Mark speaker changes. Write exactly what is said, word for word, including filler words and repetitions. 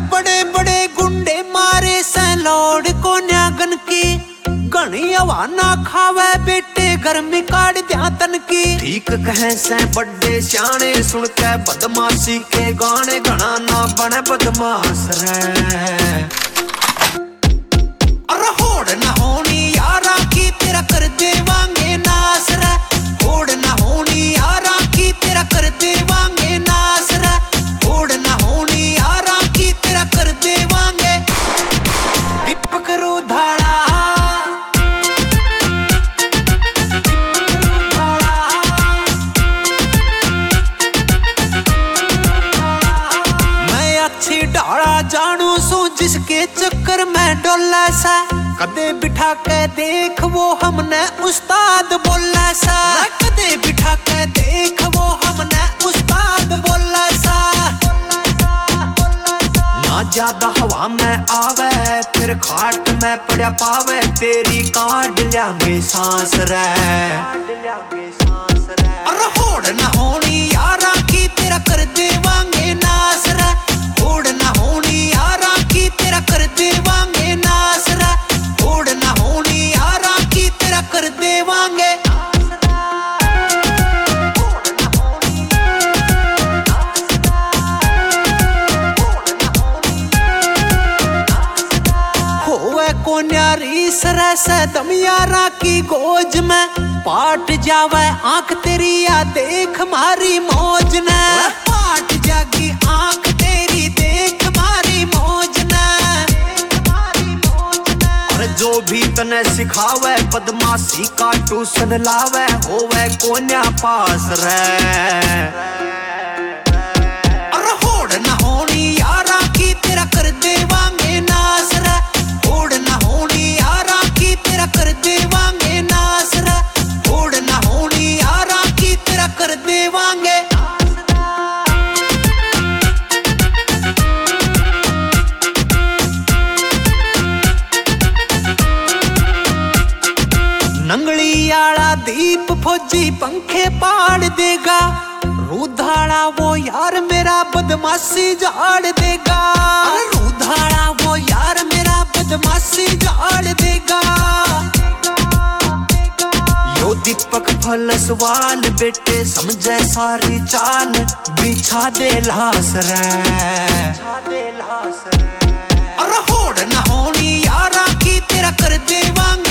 Speaker 1: बड़े बड़े गुंडे मारे से लौड़ को न्यागन की घनी हवा ना खावे बेटे गर्मी काट दिया तन की। ठीक कहे से बड़े सियाने सुन के बदमाशी के गाने घना ना बने बदमाश रे। अरे होड़ ना होनी यारा की तेरा कर देवांगे नास रे। होड़ ना होनी यारा की तेरा कर देवांगे नास रे। होड़ ना होनी यारा की तेरा कर देवांगे। दीपक रूधाड़ा ढाला जानू सू जिसके चक्कर में डोला सा। कदे बिठा के देख वो हमने उस्ताद बोला सा। कदे बिठा के देख वो हमने उस्ताद बोला सा। ना ज्यादा हवा में आवे फिर खाट में पड़ा पावे तेरी काट लियांगे सांस रे। अरे होड़ ना होनी यारा की तेरा कर देवांगे नास रे। होड़ ना होनी यारा की तेरा कर देवांगे नास रे। होड़ ना होनी यारा की तेरा कर देवांगे। होवे को न्यारी सरे से दम यारा की गोज में पाट जावे आंख तेरी या देख मारी मौज ने। पाट जागी आंख तेरी देख मारी मौज ने। और जो भी तने सिखावे बदमाशी का ट्यूशन लावे होवे कोन्या पास रे। अरे होड़ ना होनी यारा की तेरा कर देवांगे नास रे। होड़ ना होनी यारा की तेरा कर देवांगे नास रे। होड़ ना होनी यारा की तेरा कर देवांगे। नंगली आला दीप फौजी पंखे पाड़ देगा। रूधाड़ा वो यार मेरा बदमाशी झाड़ देगा। रूधाड़ा वो यार मेरा बदमाशी झाड़ देगा। यो दीपक फल सवाल बेटे समझे सारी चाल बिछा दे लास रे। अरे होड़ ना होनी यारा की तेरा कर देवांगे।